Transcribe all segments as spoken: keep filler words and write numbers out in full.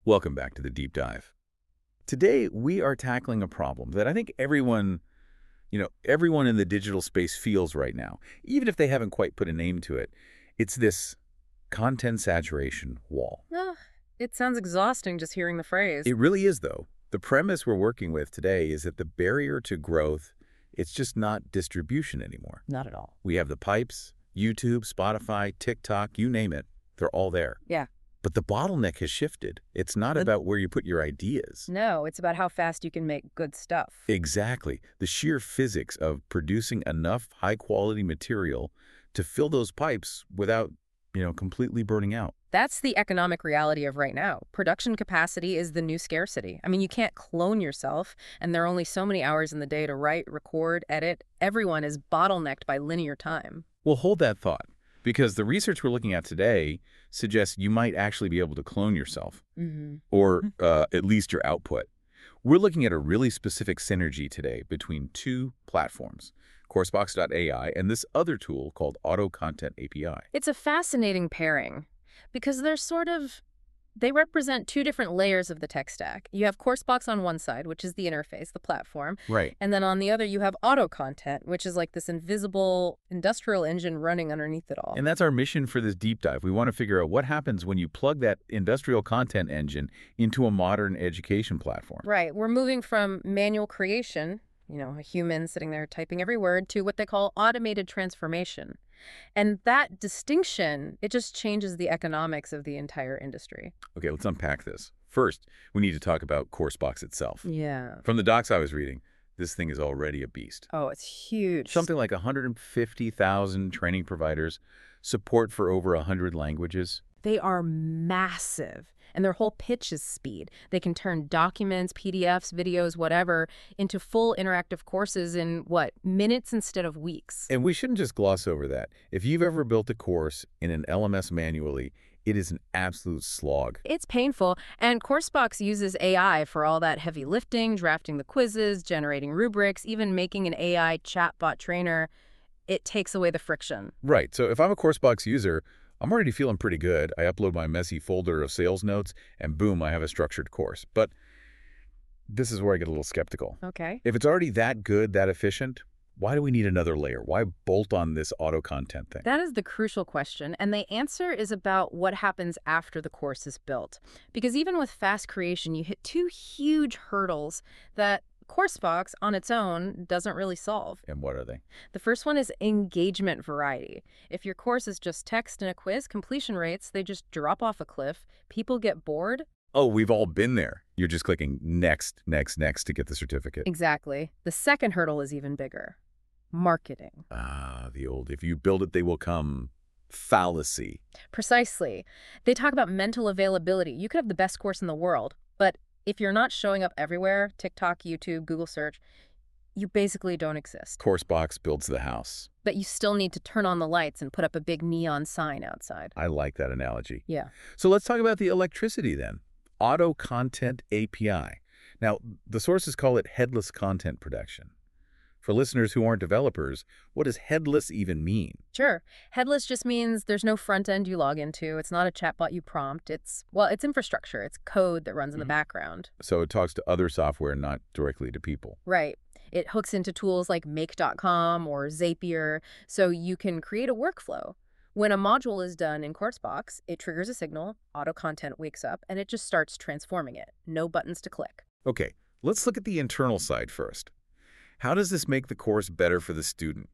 Welcome back to the Deep Dive. Today, we are tackling a problem that I think everyone, you know, everyone in the digital space feels right now, even if they haven't quite put a name to it. It's this content saturation wall. Ah, it sounds exhausting just hearing the phrase. It really is, though. The premise we're working with today is that the barrier to growth, it's just not distribution anymore. Not at all. We have the pipes, YouTube, Spotify, TikTok, you name it. They're all there. Yeah. But the bottleneck has shifted. It's not The- about where you put your ideas. No, it's about how fast you can make good stuff. Exactly. The sheer physics of producing enough high-quality material to fill those pipes without, you know, completely burning out. That's the economic reality of right now. Production capacity is the new scarcity. I mean, you can't clone yourself, and there are only so many hours in the day to write, record, edit. Everyone is bottlenecked by linear time. Well, hold that thought, because the research we're looking at today suggests you might actually be able to clone yourself, Mm-hmm. or uh, at least your output. We're looking at a really specific synergy today between two platforms, Coursebox dot A I and this other tool called Auto Content A P I. It's a fascinating pairing because they're sort of, they represent two different layers of the tech stack. You have Coursebox on one side, which is the interface, the platform. Right. And then on the other, you have Auto Content, which is like this invisible industrial engine running underneath it all. And that's our mission for this deep dive. We want to figure out what happens when you plug that industrial content engine into a modern education platform. Right. We're moving from manual creation, you know, a human sitting there typing every word, to what they call automated transformation. And that distinction, it just changes the economics of the entire industry. Okay, let's unpack this. First, we need to talk about Coursebox itself. Yeah. From the docs I was reading, this thing is already a beast. Oh, it's huge. Something like one hundred fifty thousand training providers, support for over one hundred languages. They are massive, and their whole pitch is speed. They can turn documents, P D Fs, videos, whatever, into full interactive courses in, what, minutes instead of weeks. And we shouldn't just gloss over that. If you've ever built a course in an L M S manually, it is an absolute slog. It's painful, and Coursebox uses A I for all that heavy lifting, drafting the quizzes, generating rubrics, even making an A I chatbot trainer. It takes away the friction. Right, so if I'm a Coursebox user, I'm already feeling pretty good. I upload my messy folder of sales notes, and boom, I have a structured course. But this is where I get a little skeptical. Okay. If it's already that good, that efficient, why do we need another layer? Why bolt on this auto content thing? That is the crucial question, and the answer is about what happens after the course is built. Because even with fast creation, you hit two huge hurdles that Coursebox on its own doesn't really solve. And what are they? The first one is engagement variety. If your course is just text and a quiz, completion rates, they just drop off a cliff. People get bored. Oh, we've all been there. You're just clicking next, next, next to get the certificate. Exactly. The second hurdle is even bigger. Marketing. Ah, the old, if you build it, they will come fallacy. Precisely. They talk about mental availability. You could have the best course in the world, but if you're not showing up everywhere, TikTok, YouTube, Google search, you basically don't exist. Coursebox builds the house. But you still need to turn on the lights and put up a big neon sign outside. I like that analogy. Yeah. So let's talk about the electricity then. Auto Content A P I. Now, the sources call it headless content production. For listeners who aren't developers, what does headless even mean? Sure. Headless just means there's no front end you log into. It's not a chatbot you prompt. It's, well, it's infrastructure. It's code that runs in the Mhm. background. So it talks to other software, not directly to people. Right. It hooks into tools like make dot com or Zapier, so you can create a workflow. When a module is done in Coursebox, it triggers a signal, auto content wakes up, and it just starts transforming it. No buttons to click. Okay, let's look at the internal side first. How does this make the course better for the student?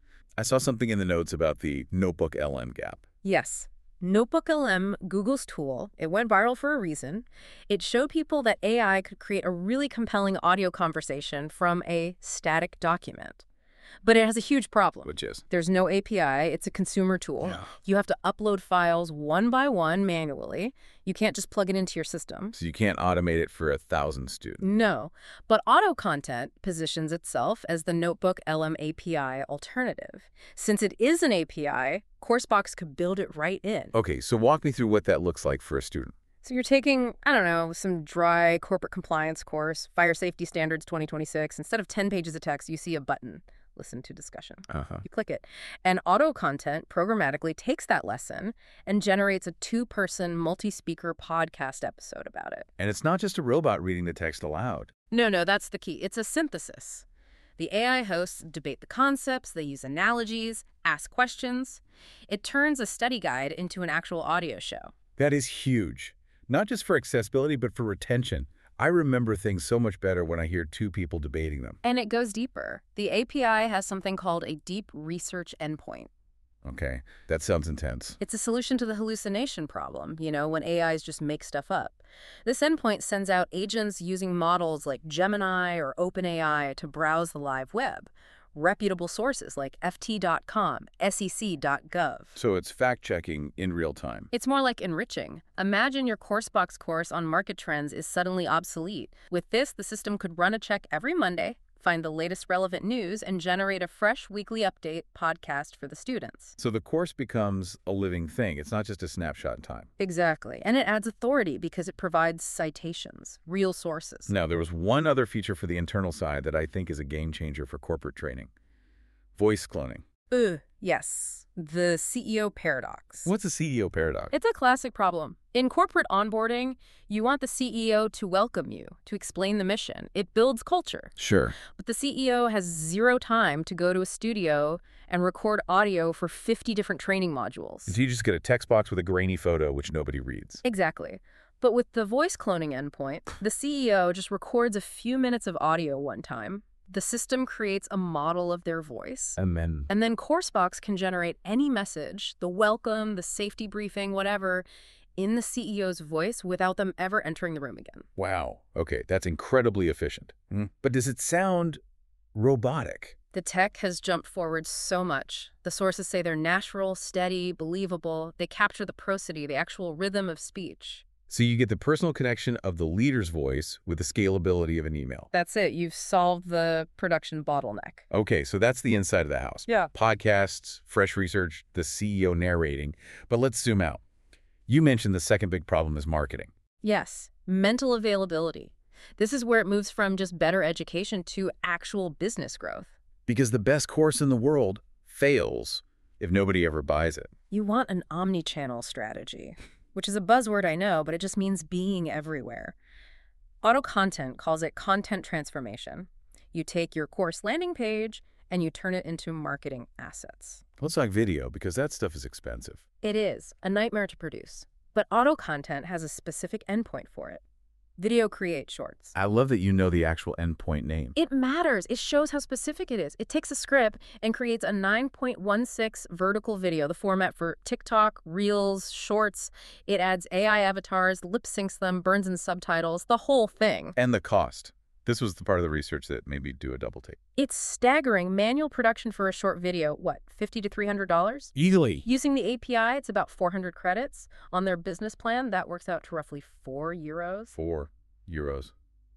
I saw something in the notes about the Notebook L M gap. Yes. Notebook L M, Google's tool, it went viral for a reason. It showed people that A I could create a really compelling audio conversation from a static document. But it has a huge problem. Which is? There's no A P I. It's a consumer tool. Yeah. You have to upload files one by one manually. You can't just plug it into your system. So you can't automate it for a thousand students. No. But Auto Content positions itself as the Notebook L M A P I alternative. Since it is an A P I, Coursebox could build it right in. Okay, so walk me through what that looks like for a student. So you're taking, I don't know, some dry corporate compliance course, Fire Safety Standards twenty twenty-six. Instead of ten pages of text, you see a button. listen to discussion. Uh-huh. You click it. And auto content programmatically takes that lesson and generates a two-person multi-speaker podcast episode about it. And it's not just a robot reading the text aloud. No, no, that's the key. It's a synthesis. The A I hosts debate the concepts, they use analogies, ask questions. It turns a study guide into an actual audio show. That is huge. Not just for accessibility, but for retention. I remember things so much better when I hear two people debating them. And it goes deeper. The A P I has something called a deep research endpoint. Okay, that sounds intense. It's a solution to the hallucination problem, you know, when A Is just make stuff up. This endpoint sends out agents using models like Gemini or OpenAI to browse the live web. Reputable sources like F T dot com, S E C dot gov. So it's fact-checking in real time. It's more like enriching. Imagine your CourseBox course on market trends is suddenly obsolete. With this, the system could run a check every Monday, find the latest relevant news, and generate a fresh weekly update podcast for the students. So the course becomes a living thing. It's not just a snapshot in time. Exactly. And it adds authority because it provides citations, real sources. Now, there was one other feature for the internal side that I think is a game changer for corporate training. Voice cloning. Ugh, yes. The C E O paradox. What's a C E O paradox? It's a classic problem. In corporate onboarding, you want the C E O to welcome you, to explain the mission. It builds culture. Sure. But the C E O has zero time to go to a studio and record audio for fifty different training modules. So you just get a text box with a grainy photo which nobody reads. Exactly. But with the voice cloning endpoint, the C E O just records a few minutes of audio one time. The system creates a model of their voice. And then... And then CourseBox can generate any message, the welcome, the safety briefing, whatever, in the C E O's voice without them ever entering the room again. Wow. Okay, that's incredibly efficient. Mm. But does it sound robotic? The tech has jumped forward so much. The sources say they're natural, steady, believable. They capture the prosody, the actual rhythm of speech. So you get the personal connection of the leader's voice with the scalability of an email. That's it. You've solved the production bottleneck. Okay, so that's the inside of the house. Yeah. Podcasts, fresh research, the C E O narrating. But let's zoom out. You mentioned the second big problem is marketing. Yes, mental availability. This is where it moves from just better education to actual business growth. Because the best course in the world fails if nobody ever buys it. You want an omni-channel strategy, which is a buzzword, I know, but it just means being everywhere. Auto Content calls it content transformation. You take your course landing page and you turn it into marketing assets. Let's talk video, because that stuff is expensive. It is a nightmare to produce, but Auto Content has a specific endpoint for it. Video Create Shorts. I love that you know the actual endpoint name. It matters. It shows how specific it is. It takes a script and creates a nine point one six vertical video, the format for TikTok, Reels, Shorts. It adds A I avatars, lip syncs them, burns in subtitles, the whole thing. And the cost. This was the part of the research that made me do a double take. It's staggering. Manual production for a short video, what, fifty to three hundred dollars? Easily. Using the A P I, it's about four hundred credits. On their business plan, that works out to roughly four euros. Four euros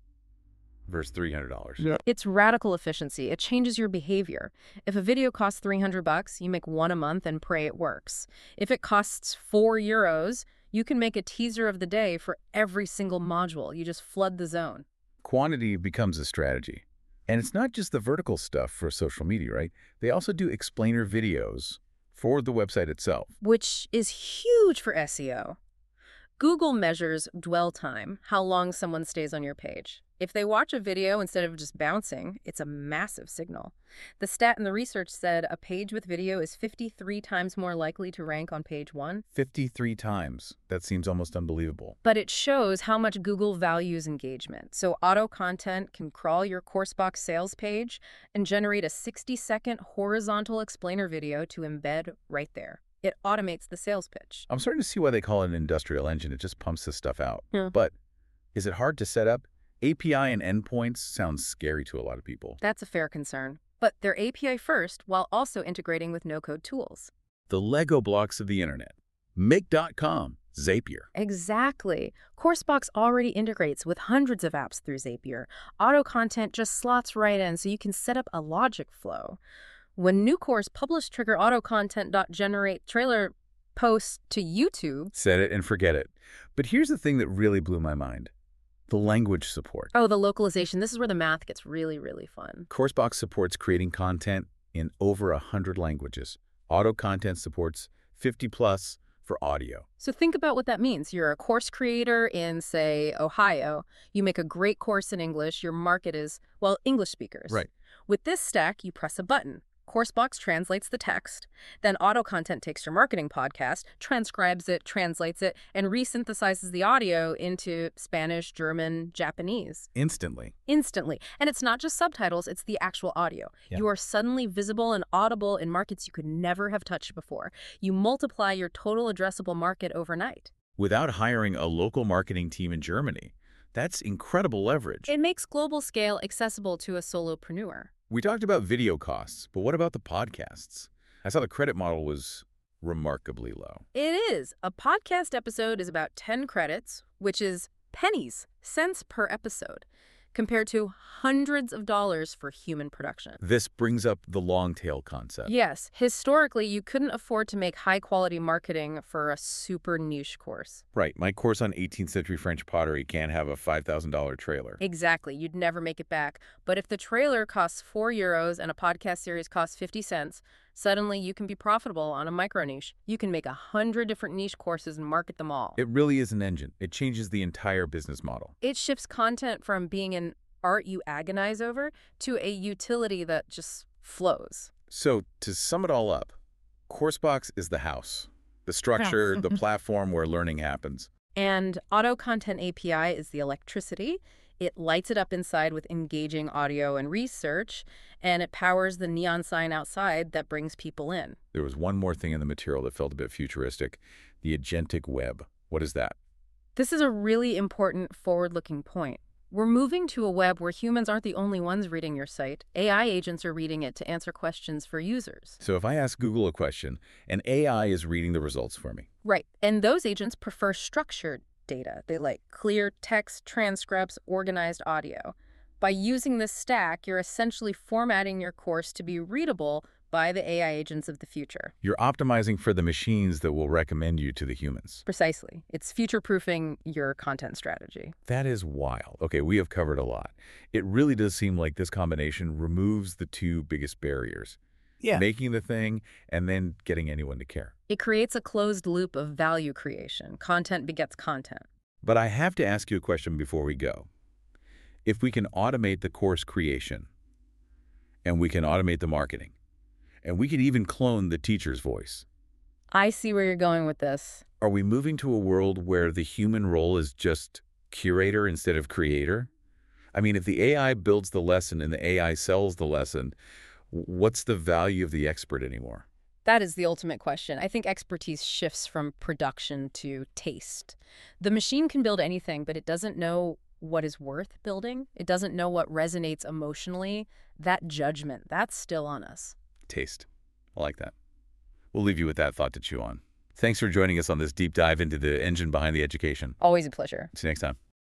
versus three hundred dollars. Yeah. It's radical efficiency. It changes your behavior. If a video costs three hundred bucks, you make one a month and pray it works. If it costs four euros, you can make a teaser of the day for every single module. You just flood the zone. Quantity becomes a strategy. And it's not just the vertical stuff for social media, right? They also do explainer videos for the website itself. Which is huge for S E O. Google measures dwell time, how long someone stays on your page. If they watch a video instead of just bouncing, it's a massive signal. The stat in the research said a page with video is fifty-three times more likely to rank on page one. fifty-three times. That seems almost unbelievable. But it shows how much Google values engagement. So Auto Content can crawl your CourseBox sales page and generate a sixty second horizontal explainer video to embed right there. It automates the sales pitch. I'm starting to see why they call it an industrial engine. It just pumps this stuff out. Yeah. But is it hard to set up? A P I and endpoints sounds scary to a lot of people. That's a fair concern. But they're A P I first while also integrating with no-code tools. The Lego blocks of the internet. Make dot com, Zapier. Exactly. CourseBox already integrates with hundreds of apps through Zapier. Auto Content just slots right in so you can set up a logic flow. When new course publish trigger auto content dot generate trailer post to YouTube. Set it and forget it. But here's the thing that really blew my mind. The language support. Oh, the localization. This is where the math gets really, really fun. CourseBox supports creating content in over a hundred languages. Auto content supports fifty plus for audio. So think about what that means. You're a course creator in, say, Ohio. You make a great course in English. Your market is, well, English speakers. Right. With this stack, you press a button. CourseBox translates the text. Then Auto Content takes your marketing podcast, transcribes it, translates it, and resynthesizes the audio into Spanish, German, Japanese. Instantly. Instantly. And it's not just subtitles, it's the actual audio. Yeah. You are suddenly visible and audible in markets you could never have touched before. You multiply your total addressable market overnight. Without hiring a local marketing team in Germany. That's incredible leverage. It makes global scale accessible to a solopreneur. We talked about video costs, but what about the podcasts? I saw the credit model was remarkably low. It is. A podcast episode is about ten credits, which is pennies, cents per episode, compared to hundreds of dollars for human production. This brings up the long tail concept. Yes. Historically, you couldn't afford to make high-quality marketing for a super niche course. Right. My course on eighteenth century French pottery can't have a five thousand dollar trailer. Exactly. You'd never make it back. But if the trailer costs four euros and a podcast series costs fifty cents, suddenly you can be profitable on a micro niche. You can make a hundred different niche courses and market them all. It really is an engine. It changes the entire business model. It shifts content from being an art you agonize over to a utility that just flows. So to sum it all up, CourseBox is the house, the structure, the platform where learning happens. And Auto Content A P I is the electricity. It lights it up inside with engaging audio and research, and it powers the neon sign outside that brings people in. There was one more thing in the material that felt a bit futuristic, the agentic web. What is that? This is a really important forward-looking point. We're moving to a web where humans aren't the only ones reading your site. A I agents are reading it to answer questions for users. So if I ask Google a question, an A I is reading the results for me. Right. And those agents prefer structured data. They like clear text, transcripts, organized audio. By using this stack, you're essentially formatting your course to be readable by the A I agents of the future. You're optimizing for the machines that will recommend you to the humans. Precisely. It's future-proofing your content strategy. That is wild. Okay, we have covered a lot. It really does seem like this combination removes the two biggest barriers. Yeah. Making the thing and then getting anyone to care. It creates a closed loop of value creation. Content begets content. But I have to ask you a question before we go. If we can automate the course creation, and we can automate the marketing, and we can even clone the teacher's voice, I see where you're going with this. are we moving to a world where the human role is just curator instead of creator? I mean, if the A I builds the lesson and the A I sells the lesson, what's the value of the expert anymore? That is the ultimate question. I think expertise shifts from production to taste. The machine can build anything, but it doesn't know what is worth building. It doesn't know what resonates emotionally. That judgment, that's still on us. Taste. I like that. We'll leave you with that thought to chew on. Thanks for joining us on this deep dive into the engine behind the education. Always a pleasure. See you next time.